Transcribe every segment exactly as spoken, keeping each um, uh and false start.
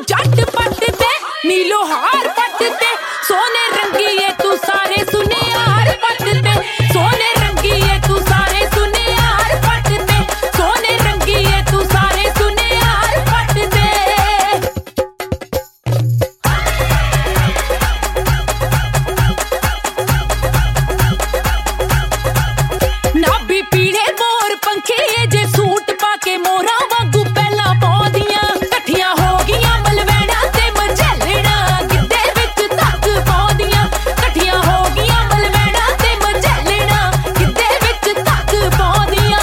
जट पट ते नीलो हार पट ते सोने रंगी है तू सारे सुने हार पट ते सोने रंगी है तू सारे सुने हार पट ते सोने रंगी है तू सारे सुने हार पट ते नाभी पीड़े मोर पंखे जे सूट पाके मोरा वांगू पहला पौंदियां कठियां हो गईयां मलवैणा ते मझेलना गिद्धे विच तक पौंदियां कठियां हो गईयां मलवैणा ते मझेलना गिद्धे विच तक पौंदियां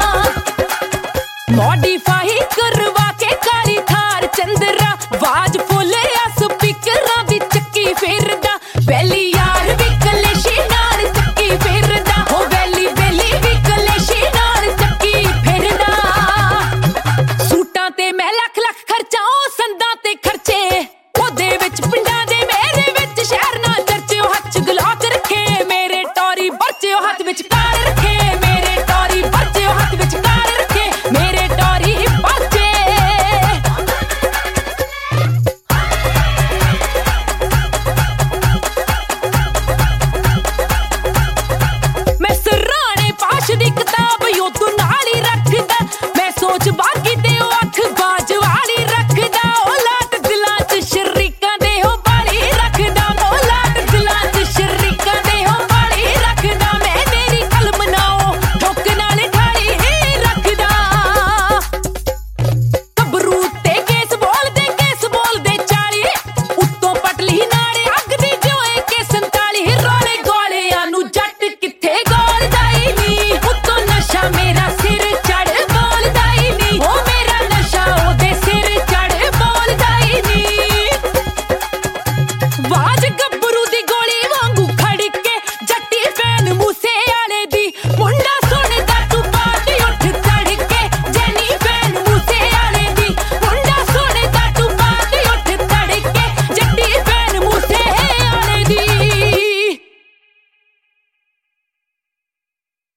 मॉडिफाई करवा के काली थार चंद्रा आवाज फुल आ स्पीकरां दी चक्की फेरदा वैली यार भी कलेशी नाल चक्की फेरदा हो वैली वैली भी कलेशी नाल चक्की फेरदा सूटां ते मैं लख लख खर्चा ओ संदां ते खर्चे ओदे विच